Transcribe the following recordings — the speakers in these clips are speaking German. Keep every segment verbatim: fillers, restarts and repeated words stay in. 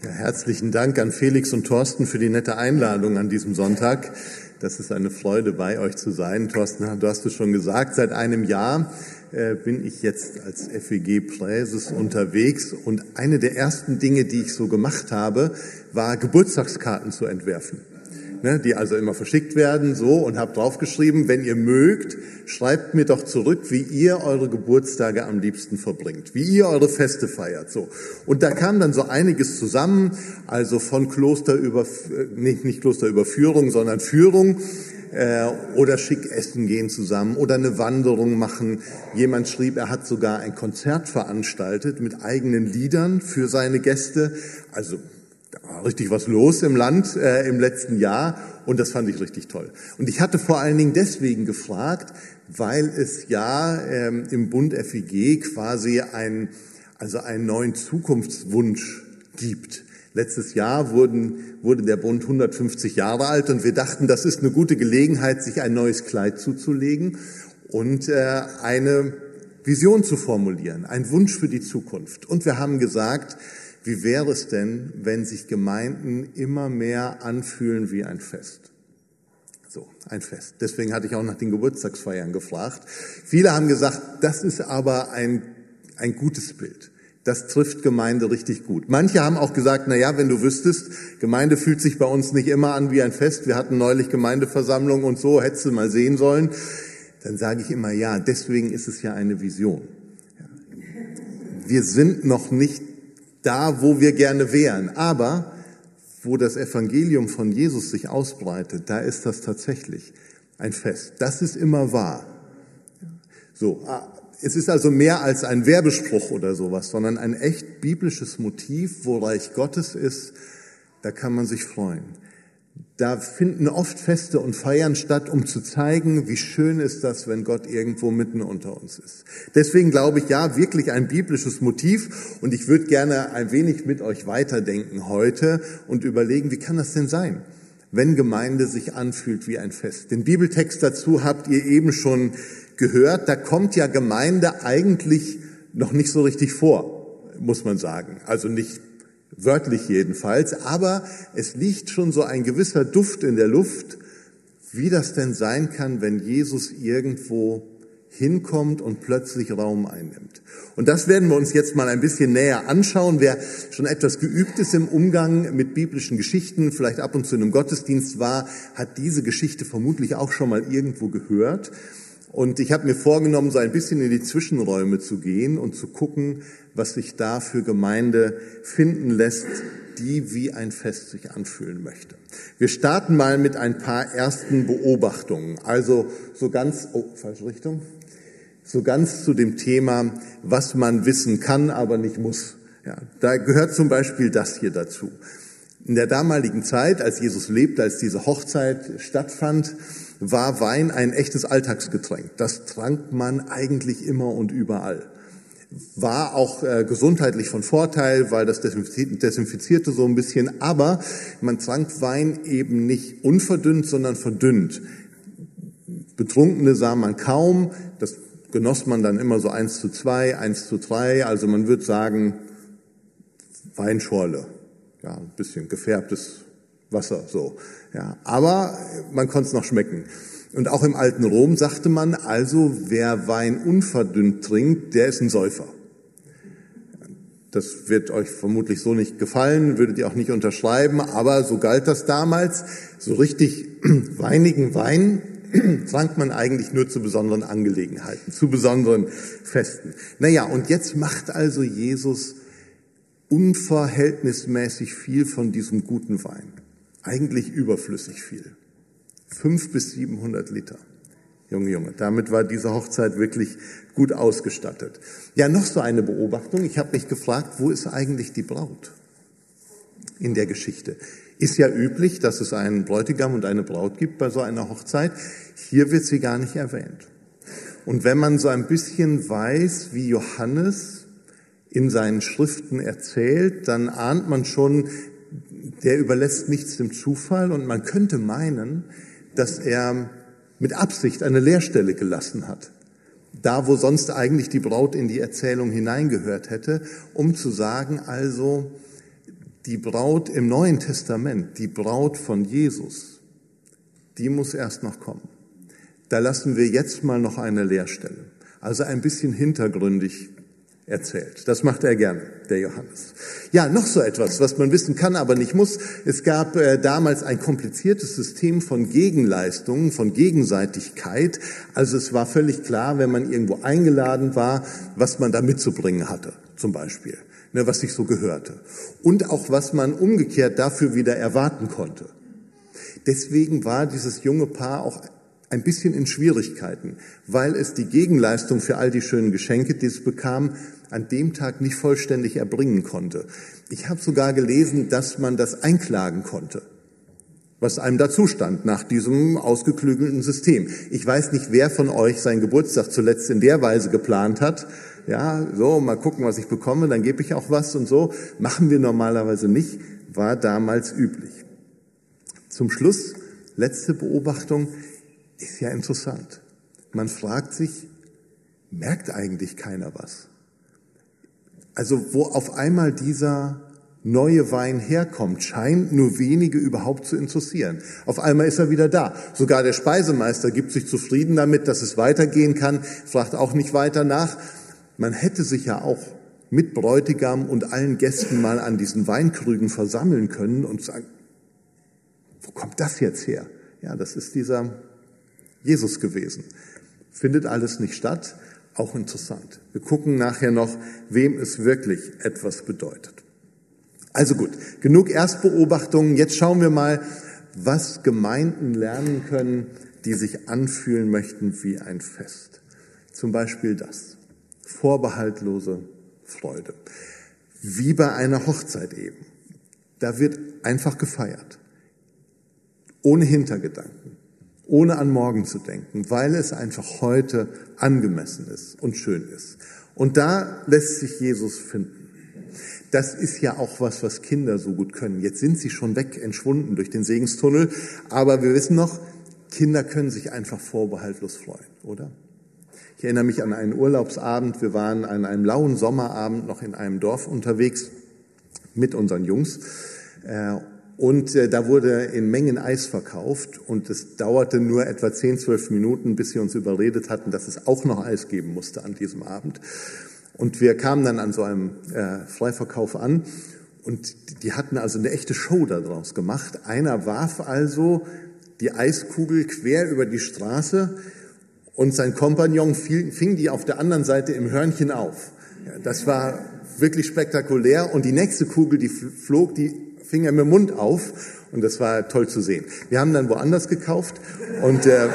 Ja, herzlichen Dank an Felix und Thorsten für die nette Einladung an diesem Sonntag. Das ist eine Freude, bei euch zu sein. Thorsten, du hast es schon gesagt, seit einem Jahr äh, bin ich jetzt als F E G-Präses unterwegs. Und eine der ersten Dinge, die ich so gemacht habe, war Geburtstagskarten zu entwerfen. Ne, die also immer verschickt werden, so, und habe draufgeschrieben, wenn ihr mögt, schreibt mir doch zurück, wie ihr eure Geburtstage am liebsten verbringt, wie ihr eure Feste feiert, so. Und da kam dann so einiges zusammen, also von Klosterüber, nicht, nicht Klosterüberführung, sondern Führung, äh, oder schick essen gehen zusammen oder eine Wanderung machen. Jemand schrieb, er hat sogar ein Konzert veranstaltet mit eigenen Liedern für seine Gäste, also da war richtig was los im Land äh, im letzten Jahr und das fand ich richtig toll. Und ich hatte vor allen Dingen deswegen gefragt, weil es ja ähm, im Bund F E G quasi ein, also einen neuen Zukunftswunsch gibt. Letztes Jahr wurden, wurde der Bund hundertfünfzig Jahre alt und wir dachten, das ist eine gute Gelegenheit, sich ein neues Kleid zuzulegen und äh, eine Vision zu formulieren, ein Wunsch für die Zukunft. Und wir haben gesagt, wie wäre es denn, wenn sich Gemeinden immer mehr anfühlen wie ein Fest? So, ein Fest. Deswegen hatte ich auch nach den Geburtstagsfeiern gefragt. Viele haben gesagt, das ist aber ein, ein gutes Bild. Das trifft Gemeinde richtig gut. Manche haben auch gesagt, na ja, wenn du wüsstest, Gemeinde fühlt sich bei uns nicht immer an wie ein Fest. Wir hatten neulich Gemeindeversammlung und so, hättest du mal sehen sollen. Dann sage ich immer, ja, deswegen ist es ja eine Vision. Wir sind noch nicht da, wo wir gerne wären. Aber wo das Evangelium von Jesus sich ausbreitet, da ist das tatsächlich ein Fest. Das ist immer wahr. So, es ist also mehr als ein Werbespruch oder sowas, sondern ein echt biblisches Motiv, wo Reich Gottes ist, da kann man sich freuen. Da finden oft Feste und Feiern statt, um zu zeigen, wie schön ist das, wenn Gott irgendwo mitten unter uns ist. Deswegen glaube ich, ja, wirklich ein biblisches Motiv. Und ich würde gerne ein wenig mit euch weiterdenken heute und überlegen, wie kann das denn sein, wenn Gemeinde sich anfühlt wie ein Fest? Den Bibeltext dazu habt ihr eben schon gehört. Da kommt ja Gemeinde eigentlich noch nicht so richtig vor, muss man sagen. Also nicht wörtlich jedenfalls, aber es liegt schon so ein gewisser Duft in der Luft, wie das denn sein kann, wenn Jesus irgendwo hinkommt und plötzlich Raum einnimmt. Und das werden wir uns jetzt mal ein bisschen näher anschauen. Wer schon etwas geübt ist im Umgang mit biblischen Geschichten, vielleicht ab und zu in einem Gottesdienst war, hat diese Geschichte vermutlich auch schon mal irgendwo gehört. Und ich habe mir vorgenommen, so ein bisschen in die Zwischenräume zu gehen und zu gucken, was sich da für Gemeinde finden lässt, die wie ein Fest sich anfühlen möchte. Wir starten mal mit ein paar ersten Beobachtungen. Also so ganz, oh, falsche Richtung, so ganz zu dem Thema, was man wissen kann, aber nicht muss. Ja, da gehört zum Beispiel das hier dazu. In der damaligen Zeit, als Jesus lebte, als diese Hochzeit stattfand, war Wein ein echtes Alltagsgetränk. Das trank man eigentlich immer und überall. War auch äh, gesundheitlich von Vorteil, weil das desinfizierte so ein bisschen. Aber man trank Wein eben nicht unverdünnt, sondern verdünnt. Betrunkene sah man kaum. Das genoss man dann immer so eins zu zwei, eins zu drei. Also man würde sagen, Weinschorle. Ja, ein bisschen gefärbtes Wasser, so. Ja, aber man konnte es noch schmecken. Und auch im alten Rom sagte man, also wer Wein unverdünnt trinkt, der ist ein Säufer. Das wird euch vermutlich so nicht gefallen, würdet ihr auch nicht unterschreiben, aber so galt das damals. So richtig weinigen Wein trank man eigentlich nur zu besonderen Angelegenheiten, zu besonderen Festen. Naja, und jetzt macht also Jesus unverhältnismäßig viel von diesem guten Wein. Eigentlich überflüssig viel. Fünf bis siebenhundert Liter. Junge, Junge, damit war diese Hochzeit wirklich gut ausgestattet. Ja, noch so eine Beobachtung. Ich habe mich gefragt, wo ist eigentlich die Braut in der Geschichte? Ist ja üblich, dass es einen Bräutigam und eine Braut gibt bei so einer Hochzeit. Hier wird sie gar nicht erwähnt. Und wenn man so ein bisschen weiß, wie Johannes in seinen Schriften erzählt, dann ahnt man schon, der überlässt nichts dem Zufall und man könnte meinen, dass er mit Absicht eine Leerstelle gelassen hat. Da, wo sonst eigentlich die Braut in die Erzählung hineingehört hätte, um zu sagen, also, Die Braut im Neuen Testament, die Braut von Jesus, die muss erst noch kommen. Da lassen wir jetzt mal noch eine Leerstelle. Also ein bisschen hintergründig erzählt. Das macht er gerne, der Johannes. Ja, noch so etwas, was man wissen kann, aber nicht muss. Es gab äh, damals ein kompliziertes System von Gegenleistungen, von Gegenseitigkeit. Also es war völlig klar, wenn man irgendwo eingeladen war, was man da mitzubringen hatte, zum Beispiel, ne, was sich so gehörte. Und auch, was man umgekehrt dafür wieder erwarten konnte. Deswegen war dieses junge Paar auch ein bisschen in Schwierigkeiten, weil es die Gegenleistung für all die schönen Geschenke, die es bekam, an dem Tag nicht vollständig erbringen konnte. Ich habe sogar gelesen, dass man das einklagen konnte, was einem dazu stand nach diesem ausgeklügelten System. Ich weiß nicht, wer von euch seinen Geburtstag zuletzt in der Weise geplant hat. Ja, so, mal gucken, was ich bekomme, dann gebe ich auch was und so. Machen wir normalerweise nicht, war damals üblich. Zum Schluss, letzte Beobachtung, ist ja interessant. Man fragt sich, merkt eigentlich keiner was? Also wo auf einmal dieser neue Wein herkommt, scheint nur wenige überhaupt zu interessieren. Auf einmal ist er wieder da. Sogar der Speisemeister gibt sich zufrieden damit, dass es weitergehen kann, fragt auch nicht weiter nach. Man hätte sich ja auch mit Bräutigam und allen Gästen mal an diesen Weinkrügen versammeln können und sagen, wo kommt das jetzt her? Ja, das ist dieser Jesus gewesen. Findet alles nicht statt, auch interessant. Wir gucken nachher noch, wem es wirklich etwas bedeutet. Also gut, genug Erstbeobachtungen. Jetzt schauen wir mal, was Gemeinden lernen können, die sich anfühlen möchten wie ein Fest. Zum Beispiel das, vorbehaltlose Freude. Wie bei einer Hochzeit eben. Da wird einfach gefeiert. Ohne Hintergedanken. Ohne an morgen zu denken, weil es einfach heute angemessen ist und schön ist. Und da lässt sich Jesus finden. Das ist ja auch was, was Kinder so gut können. Jetzt sind sie schon weg, entschwunden durch den Segenstunnel, aber wir wissen noch, Kinder können sich einfach vorbehaltlos freuen, oder? Ich erinnere mich an einen Urlaubsabend. Wir waren an einem lauen Sommerabend noch in einem Dorf unterwegs mit unseren Jungs. Und äh, da wurde in Mengen Eis verkauft und es dauerte nur etwa zehn, zwölf Minuten, bis sie uns überredet hatten, dass es auch noch Eis geben musste an diesem Abend. Und wir kamen dann an so einem äh, Freiverkauf an und die hatten also eine echte Show daraus gemacht. Einer warf also die Eiskugel quer über die Straße und sein Kompagnon fiel, fing die auf der anderen Seite im Hörnchen auf. Ja, das war wirklich spektakulär und die nächste Kugel, die flog, die fing er mit dem Mund auf und das war toll zu sehen. Wir haben dann woanders gekauft und äh,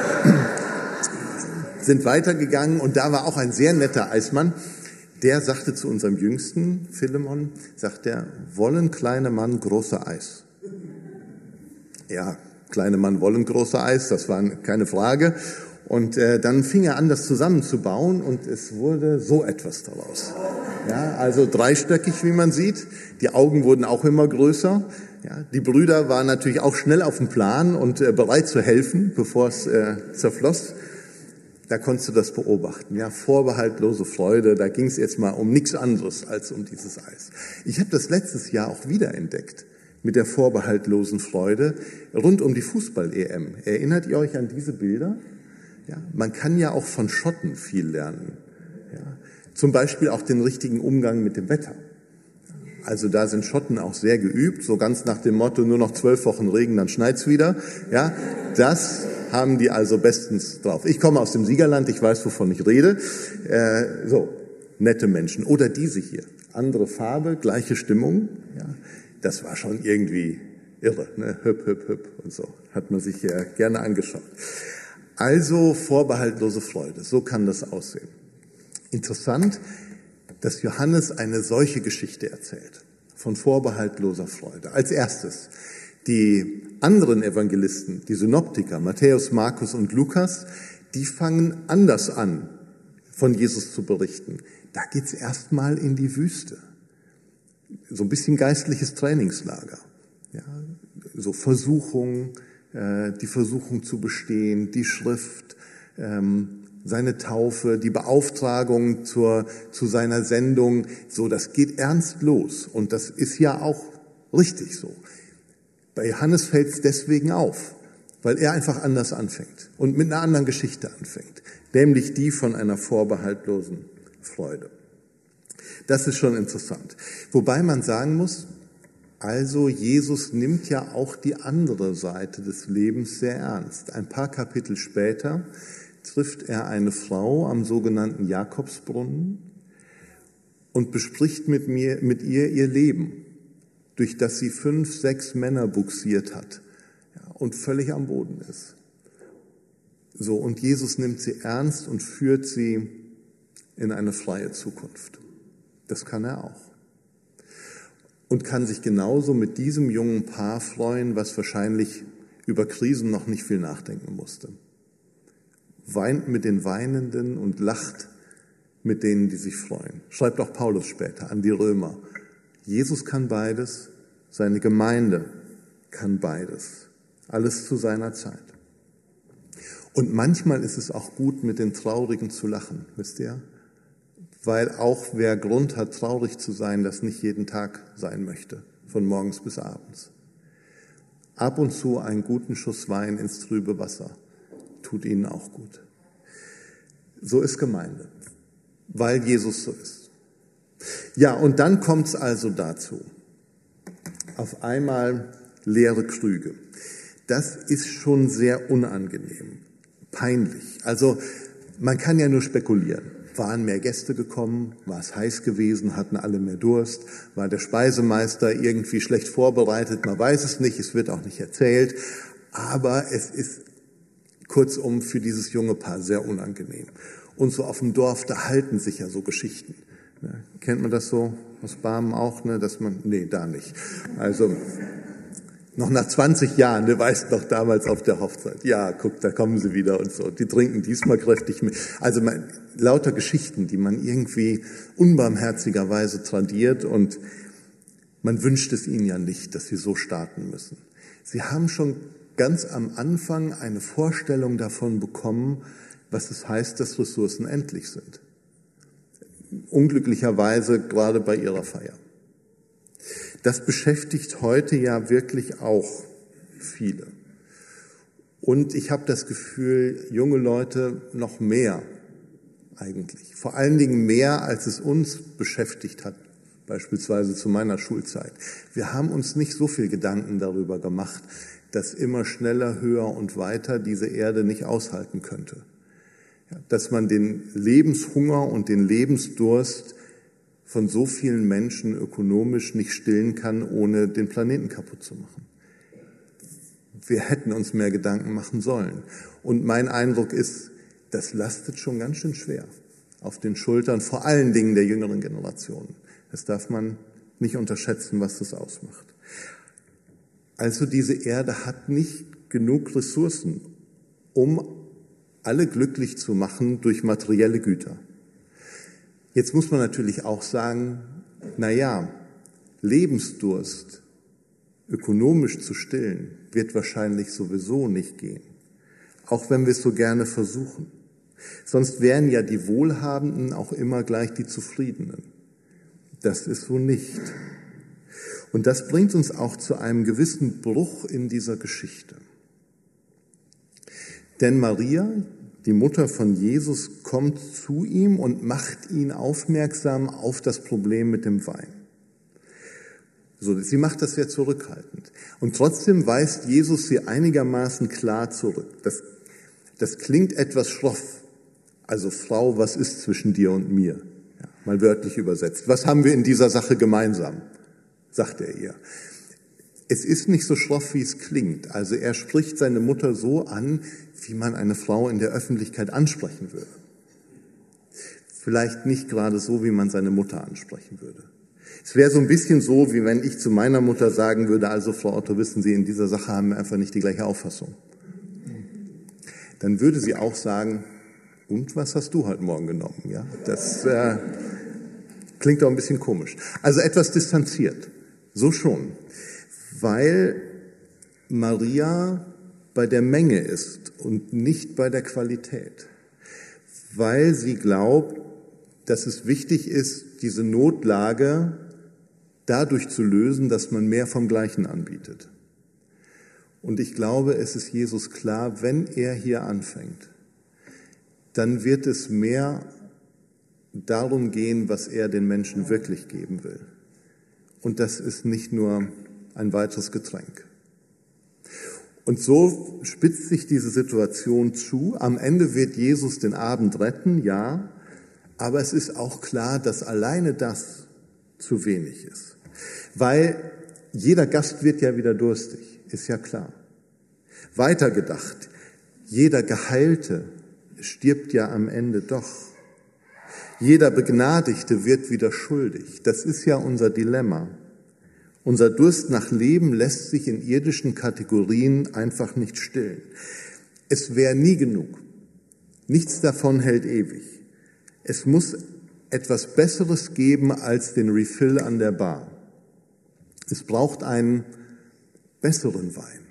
sind weitergegangen und da war auch ein sehr netter Eismann, der sagte zu unserem Jüngsten, Philemon, sagt er, wollen kleine Mann große Eis? Ja, kleine Mann wollen große Eis, das war keine Frage. Und äh, dann fing er an, das zusammenzubauen und es wurde so etwas daraus. Ja, also dreistöckig, wie man sieht. Die Augen wurden auch immer größer. Ja, die Brüder waren natürlich auch schnell auf dem Plan und äh, bereit zu helfen, bevor es äh, zerfloss. Da konntest du das beobachten. Ja, vorbehaltlose Freude. Da ging es jetzt mal um nichts anderes als um dieses Eis. Ich habe das letztes Jahr auch wiederentdeckt mit der vorbehaltlosen Freude rund um die Fußball-E M. Erinnert ihr euch an diese Bilder? Ja, man kann ja auch von Schotten viel lernen. Ja, zum Beispiel auch den richtigen Umgang mit dem Wetter. Also da sind Schotten auch sehr geübt, so ganz nach dem Motto, nur noch zwölf Wochen Regen, dann schneit's wieder. Ja, das haben die also bestens drauf. Ich komme aus dem Siegerland, ich weiß, wovon ich rede. Äh, so, nette Menschen. Oder diese hier, andere Farbe, gleiche Stimmung. Ja, das war schon irgendwie irre, ne? Hüpp, hüpp, hüpp und so. Hat man sich ja gerne angeschaut. Also vorbehaltlose Freude, so kann das aussehen. Interessant, dass Johannes eine solche Geschichte erzählt, von vorbehaltloser Freude. Als erstes, die anderen Evangelisten, die Synoptiker, Matthäus, Markus und Lukas, die fangen anders an, von Jesus zu berichten. Da geht's erstmal in die Wüste. So ein bisschen geistliches Trainingslager. Ja, so Versuchung, äh, die Versuchung zu bestehen, die Schrift, ähm, seine Taufe, die Beauftragung zur, zu seiner Sendung. So, das geht ernst los. Und das ist ja auch richtig so. Bei Johannes fällt es deswegen auf, weil er einfach anders anfängt und mit einer anderen Geschichte anfängt, nämlich die von einer vorbehaltlosen Freude. Das ist schon interessant. Wobei man sagen muss, also Jesus nimmt ja auch die andere Seite des Lebens sehr ernst. Ein paar Kapitel später trifft er eine Frau am sogenannten Jakobsbrunnen und bespricht mit mir, mit ihr ihr Leben, durch das sie fünf, sechs Männer bugsiert hat, ja, und völlig am Boden ist. So, und Jesus nimmt sie ernst und führt sie in eine freie Zukunft. Das kann er auch. Und kann sich genauso mit diesem jungen Paar freuen, was wahrscheinlich über Krisen noch nicht viel nachdenken musste. Weint mit den Weinenden und lacht mit denen, die sich freuen. Schreibt auch Paulus später an die Römer. Jesus kann beides, seine Gemeinde kann beides. Alles zu seiner Zeit. Und manchmal ist es auch gut, mit den Traurigen zu lachen, wisst ihr? Weil auch wer Grund hat, traurig zu sein, das nicht jeden Tag sein möchte, von morgens bis abends. Ab und zu einen guten Schuss Wein ins trübe Wasser tut ihnen auch gut. So ist Gemeinde, weil Jesus so ist. Ja, und dann kommt es also dazu. Auf einmal leere Krüge. Das ist schon sehr unangenehm, peinlich. Also man kann ja nur spekulieren. Waren mehr Gäste gekommen? War es heiß gewesen? Hatten alle mehr Durst? War der Speisemeister irgendwie schlecht vorbereitet? Man weiß es nicht, es wird auch nicht erzählt. Aber es ist kurzum für dieses junge Paar sehr unangenehm. Und so auf dem Dorf, da halten sich ja so Geschichten. Ne? Kennt man das so aus Barmen auch, ne? Dass man, nee, da nicht. Also noch nach zwanzig Jahren, du weißt noch damals auf der Hochzeit, ja, guck, da kommen sie wieder und so. Die trinken diesmal kräftig mit. Also man, lauter Geschichten, die man irgendwie unbarmherzigerweise tradiert und man wünscht es ihnen ja nicht, dass sie so starten müssen. Sie haben schon ganz am Anfang eine Vorstellung davon bekommen, was es heißt, dass Ressourcen endlich sind. Unglücklicherweise gerade bei ihrer Feier. Das beschäftigt heute ja wirklich auch viele. Und ich habe das Gefühl, junge Leute noch mehr eigentlich. Vor allen Dingen mehr, als es uns beschäftigt hat, beispielsweise zu meiner Schulzeit. Wir haben uns nicht so viel Gedanken darüber gemacht, dass immer schneller, höher und weiter diese Erde nicht aushalten könnte. Ja, dass man den Lebenshunger und den Lebensdurst von so vielen Menschen ökonomisch nicht stillen kann, ohne den Planeten kaputt zu machen. Wir hätten uns mehr Gedanken machen sollen. Und mein Eindruck ist, das lastet schon ganz schön schwer auf den Schultern, vor allen Dingen der jüngeren Generationen. Das darf man nicht unterschätzen, was das ausmacht. Also diese Erde hat nicht genug Ressourcen, um alle glücklich zu machen durch materielle Güter. Jetzt muss man natürlich auch sagen, na ja, Lebensdurst ökonomisch zu stillen, wird wahrscheinlich sowieso nicht gehen. Auch wenn wir es so gerne versuchen. Sonst wären ja die Wohlhabenden auch immer gleich die Zufriedenen. Das ist so nicht. Und das bringt uns auch zu einem gewissen Bruch in dieser Geschichte. Denn Maria, die Mutter von Jesus, kommt zu ihm und macht ihn aufmerksam auf das Problem mit dem Wein. So, sie macht das sehr zurückhaltend. Und trotzdem weist Jesus sie einigermaßen klar zurück. Das, das klingt etwas schroff. Also Frau, was ist zwischen dir und mir? Ja, mal wörtlich übersetzt. Was haben wir in dieser Sache gemeinsam? Sagt er ihr. Es ist nicht so schroff, wie es klingt. Also er spricht seine Mutter so an, wie man eine Frau in der Öffentlichkeit ansprechen würde. Vielleicht nicht gerade so, wie man seine Mutter ansprechen würde. Es wäre so ein bisschen so, wie wenn ich zu meiner Mutter sagen würde, also Frau Otto, wissen Sie, in dieser Sache haben wir einfach nicht die gleiche Auffassung. Dann würde sie auch sagen, und was hast du heute Morgen genommen? Ja, das äh, klingt doch ein bisschen komisch. Also etwas distanziert, so schon. Weil Maria bei der Menge ist und nicht bei der Qualität. Weil sie glaubt, dass es wichtig ist, diese Notlage dadurch zu lösen, dass man mehr vom Gleichen anbietet. Und ich glaube, es ist Jesus klar, wenn er hier anfängt, dann wird es mehr darum gehen, was er den Menschen wirklich geben will. Und das ist nicht nur ein weiteres Getränk. Und so spitzt sich diese Situation zu. Am Ende wird Jesus den Abend retten, ja, aber es ist auch klar, dass alleine das zu wenig ist. Weil jeder Gast wird ja wieder durstig, ist ja klar. Weitergedacht, jeder Geheilte stirbt ja am Ende doch. Jeder Begnadigte wird wieder schuldig. Das ist ja unser Dilemma. Unser Durst nach Leben lässt sich in irdischen Kategorien einfach nicht stillen. Es wäre nie genug. Nichts davon hält ewig. Es muss etwas Besseres geben als den Refill an der Bar. Es braucht einen besseren Wein,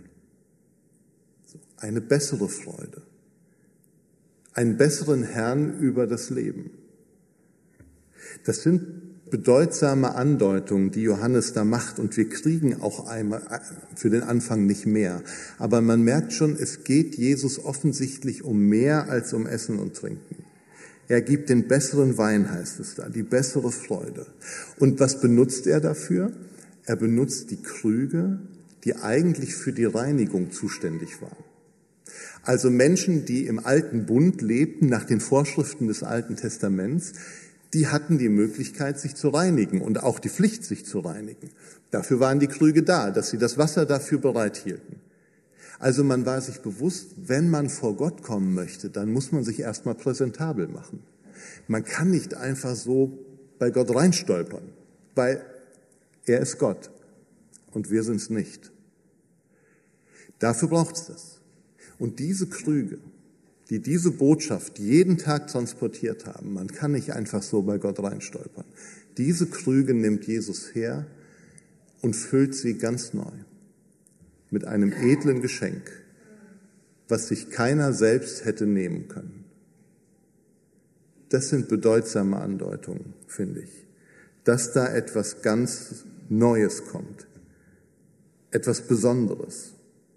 eine bessere Freude, einen besseren Herrn über das Leben. Das sind bedeutsame Andeutungen, die Johannes da macht, und wir kriegen auch einmal für den Anfang nicht mehr. Aber man merkt schon, es geht Jesus offensichtlich um mehr als um Essen und Trinken. Er gibt den besseren Wein, heißt es da, die bessere Freude. Und was benutzt er dafür? Er benutzt die Krüge, die eigentlich für die Reinigung zuständig waren. Also Menschen, die im Alten Bund lebten, nach den Vorschriften des Alten Testaments, die hatten die Möglichkeit, sich zu reinigen und auch die Pflicht, sich zu reinigen. Dafür waren die Krüge da, dass sie das Wasser dafür bereithielten. Also man war sich bewusst, wenn man vor Gott kommen möchte, dann muss man sich erstmal präsentabel machen. Man kann nicht einfach so bei Gott reinstolpern, weil er ist Gott und wir sind es nicht. Dafür braucht es das. Und diese Krüge, die diese Botschaft jeden Tag transportiert haben, man kann nicht einfach so bei Gott reinstolpern. Diese Krüge nimmt Jesus her und füllt sie ganz neu mit einem edlen Geschenk, was sich keiner selbst hätte nehmen können. Das sind bedeutsame Andeutungen, finde ich, dass da etwas ganz Neues kommt, etwas Besonderes.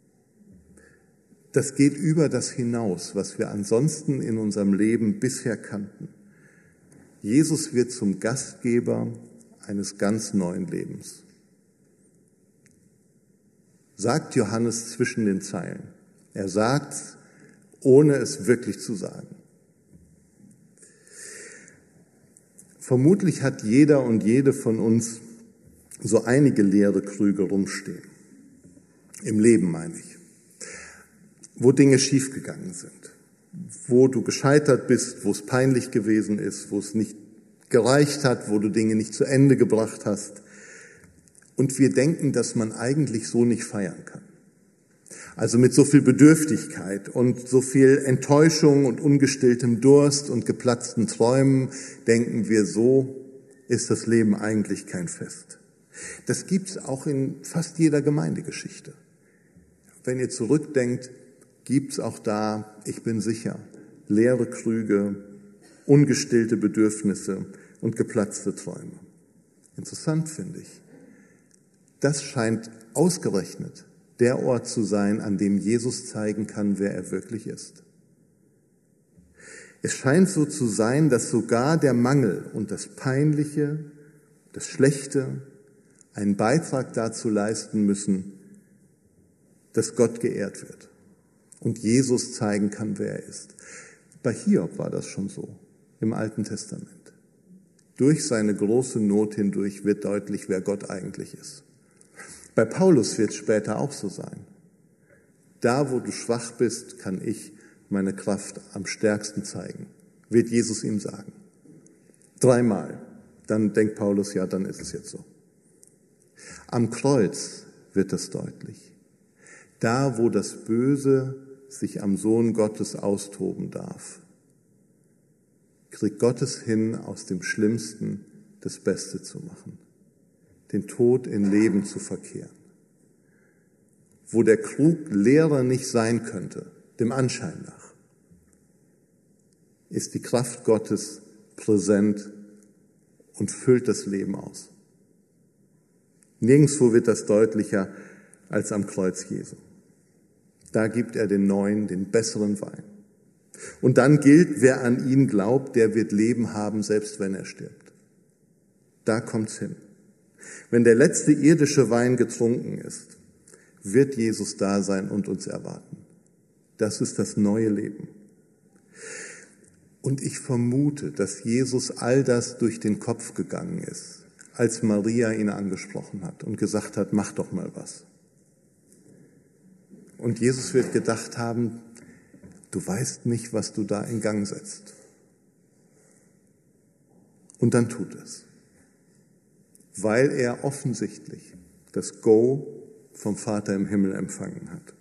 Das geht über das hinaus, was wir ansonsten in unserem Leben bisher kannten. Jesus wird zum Gastgeber eines ganz neuen Lebens. Sagt Johannes zwischen den Zeilen. Er sagt, ohne es wirklich zu sagen. Vermutlich hat jeder und jede von uns so einige leere Krüge rumstehen. Im Leben meine ich. Wo Dinge schiefgegangen sind, wo du gescheitert bist, wo es peinlich gewesen ist, wo es nicht gereicht hat, wo du Dinge nicht zu Ende gebracht hast. Und wir denken, dass man eigentlich so nicht feiern kann. Also mit so viel Bedürftigkeit und so viel Enttäuschung und ungestilltem Durst und geplatzten Träumen denken wir, so ist das Leben eigentlich kein Fest. Das gibt's auch in fast jeder Gemeindegeschichte. Wenn ihr zurückdenkt, gibt's auch da, ich bin sicher, leere Krüge, ungestillte Bedürfnisse und geplatzte Träume. Interessant finde ich. Das scheint ausgerechnet der Ort zu sein, an dem Jesus zeigen kann, wer er wirklich ist. Es scheint so zu sein, dass sogar der Mangel und das Peinliche, das Schlechte einen Beitrag dazu leisten müssen, dass Gott geehrt wird und Jesus zeigen kann, wer er ist. Bei Hiob war das schon so im Alten Testament. Durch seine große Not hindurch wird deutlich, wer Gott eigentlich ist. Bei Paulus wird es später auch so sein. Da, wo du schwach bist, kann ich meine Kraft am stärksten zeigen, wird Jesus ihm sagen. Dreimal. Dann denkt Paulus, ja, dann ist es jetzt so. Am Kreuz wird das deutlich. Da, wo das Böse sich am Sohn Gottes austoben darf, kriegt Gott es hin, aus dem Schlimmsten das Beste zu machen, den Tod in Leben zu verkehren. Wo der Krug leerer nicht sein könnte, dem Anschein nach, ist die Kraft Gottes präsent und füllt das Leben aus. Nirgendwo wird das deutlicher als am Kreuz Jesu. Da gibt er den neuen, den besseren Wein. Und dann gilt, wer an ihn glaubt, der wird Leben haben, selbst wenn er stirbt. Da kommt's hin. Wenn der letzte irdische Wein getrunken ist, wird Jesus da sein und uns erwarten. Das ist das neue Leben. Und ich vermute, dass Jesus all das durch den Kopf gegangen ist, als Maria ihn angesprochen hat und gesagt hat, mach doch mal was. Und Jesus wird gedacht haben, du weißt nicht, was du da in Gang setzt. Und dann tut es. Weil er offensichtlich das Go vom Vater im Himmel empfangen hat.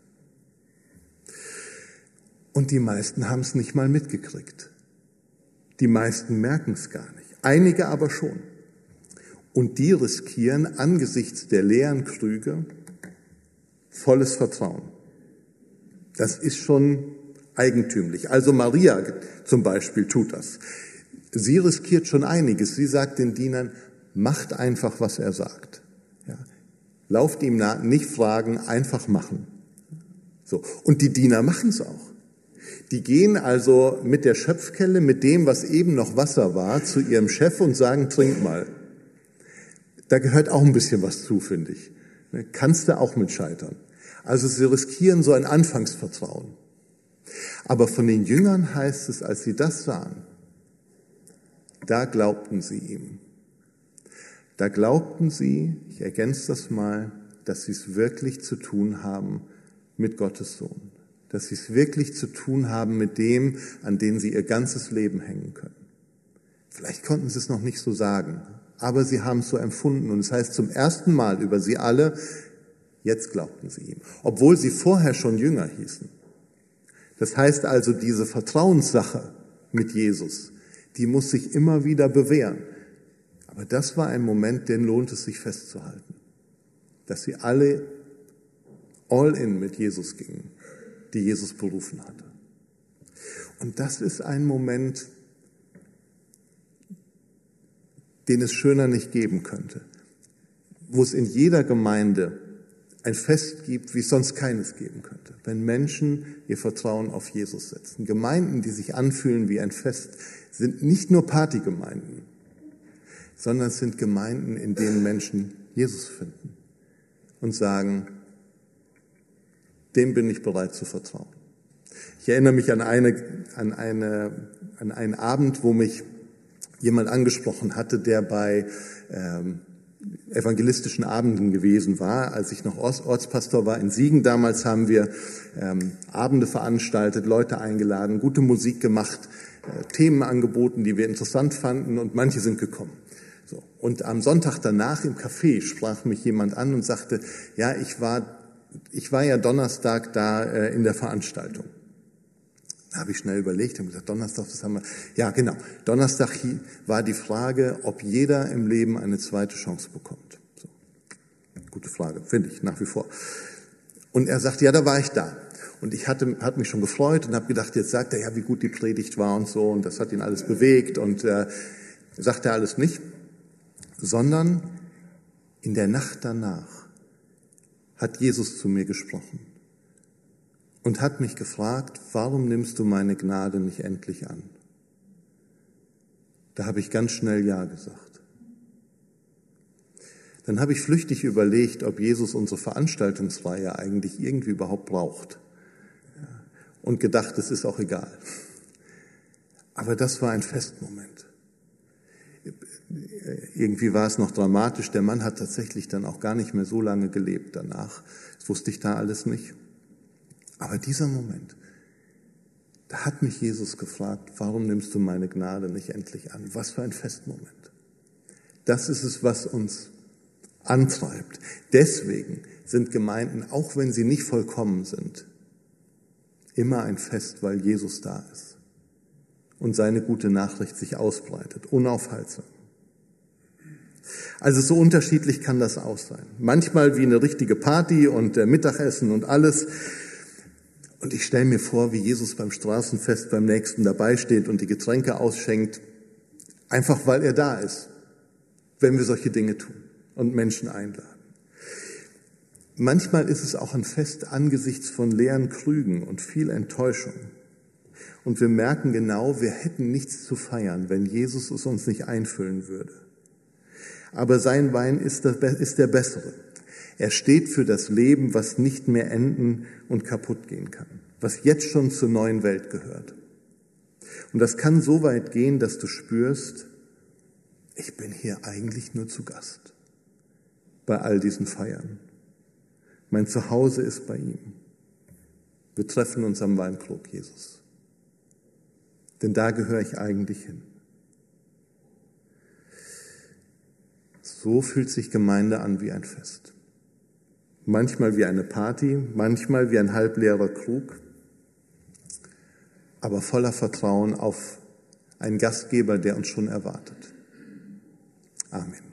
Und die meisten haben es nicht mal mitgekriegt. Die meisten merken es gar nicht. Einige aber schon. Und die riskieren angesichts der leeren Krüge volles Vertrauen. Das ist schon eigentümlich. Also Maria zum Beispiel tut das. Sie riskiert schon einiges. Sie sagt den Dienern, macht einfach, was er sagt. Ja. Lauft ihm nach, nicht fragen, einfach machen. So. Und die Diener machen es auch. Die gehen also mit der Schöpfkelle, mit dem, was eben noch Wasser war, zu ihrem Chef und sagen, trink mal. Da gehört auch ein bisschen was zu, finde ich. Kannst du auch mit scheitern. Also sie riskieren so ein Anfangsvertrauen. Aber von den Jüngern heißt es, als sie das sahen, da glaubten sie ihm. Da glaubten sie, ich ergänze das mal, dass sie es wirklich zu tun haben mit Gottes Sohn. Dass sie es wirklich zu tun haben mit dem, an den sie ihr ganzes Leben hängen können. Vielleicht konnten sie es noch nicht so sagen, aber sie haben es so empfunden. Und es heißt zum ersten Mal über sie alle, jetzt glaubten sie ihm. Obwohl sie vorher schon Jünger hießen. Das heißt also, diese Vertrauenssache mit Jesus, die muss sich immer wieder bewähren. Aber das war ein Moment, den lohnt es sich festzuhalten. Dass sie alle all in mit Jesus gingen, die Jesus berufen hatte. Und das ist ein Moment, den es schöner nicht geben könnte. Wo es in jeder Gemeinde ein Fest gibt, wie es sonst keines geben könnte. Wenn Menschen ihr Vertrauen auf Jesus setzen. Gemeinden, die sich anfühlen wie ein Fest, sind nicht nur Partygemeinden, sondern es sind Gemeinden, in denen Menschen Jesus finden und sagen, dem bin ich bereit zu vertrauen. Ich erinnere mich an eine, an eine, an einen Abend, wo mich jemand angesprochen hatte, der bei ähm, evangelistischen Abenden gewesen war. Als ich noch Ortspastor war in Siegen damals, haben wir ähm, Abende veranstaltet, Leute eingeladen, gute Musik gemacht, äh, Themen angeboten, die wir interessant fanden, und manche sind gekommen. So. Und am Sonntag danach im Café sprach mich jemand an und sagte, ja, ich war, ich war ja Donnerstag da äh, in der Veranstaltung. Da habe ich schnell überlegt und gesagt, Donnerstag, das haben wir. Ja, genau. Donnerstag war die Frage, ob jeder im Leben eine zweite Chance bekommt. So. Gute Frage, finde ich nach wie vor. Und er sagt, ja, da war ich da. Und ich hatte, hat mich schon gefreut und habe gedacht, jetzt sagt er, ja, wie gut die Predigt war und so. Und das hat ihn alles bewegt. Und äh, sagt er alles nicht. Sondern in der Nacht danach hat Jesus zu mir gesprochen. Und hat mich gefragt, warum nimmst du meine Gnade nicht endlich an? Da habe ich ganz schnell Ja gesagt. Dann habe ich flüchtig überlegt, ob Jesus unsere Veranstaltungsreihe eigentlich irgendwie überhaupt braucht. Und gedacht, es ist auch egal. Aber das war ein Festmoment. Irgendwie war es noch dramatisch. Der Mann hat tatsächlich dann auch gar nicht mehr so lange gelebt danach. Das wusste ich da alles nicht. Aber dieser Moment, da hat mich Jesus gefragt, warum nimmst du meine Gnade nicht endlich an? Was für ein Festmoment. Das ist es, was uns antreibt. Deswegen sind Gemeinden, auch wenn sie nicht vollkommen sind, immer ein Fest, weil Jesus da ist und seine gute Nachricht sich ausbreitet, unaufhaltsam. Also so unterschiedlich kann das auch sein. Manchmal wie eine richtige Party und äh, Mittagessen und alles. Und ich stelle mir vor, wie Jesus beim Straßenfest beim Nächsten dabei steht und die Getränke ausschenkt, einfach weil er da ist, wenn wir solche Dinge tun und Menschen einladen. Manchmal ist es auch ein Fest angesichts von leeren Krügen und viel Enttäuschung. Und wir merken genau, wir hätten nichts zu feiern, wenn Jesus es uns nicht einfüllen würde. Aber sein Wein ist der, ist der bessere. Er steht für das Leben, was nicht mehr enden und kaputt gehen kann, was jetzt schon zur neuen Welt gehört. Und das kann so weit gehen, dass du spürst, ich bin hier eigentlich nur zu Gast bei all diesen Feiern. Mein Zuhause ist bei ihm. Wir treffen uns am Weinkrug, Jesus. Denn da gehöre ich eigentlich hin. So fühlt sich Gemeinde an wie ein Fest. Manchmal wie eine Party, manchmal wie ein halbleerer Krug, aber voller Vertrauen auf einen Gastgeber, der uns schon erwartet. Amen.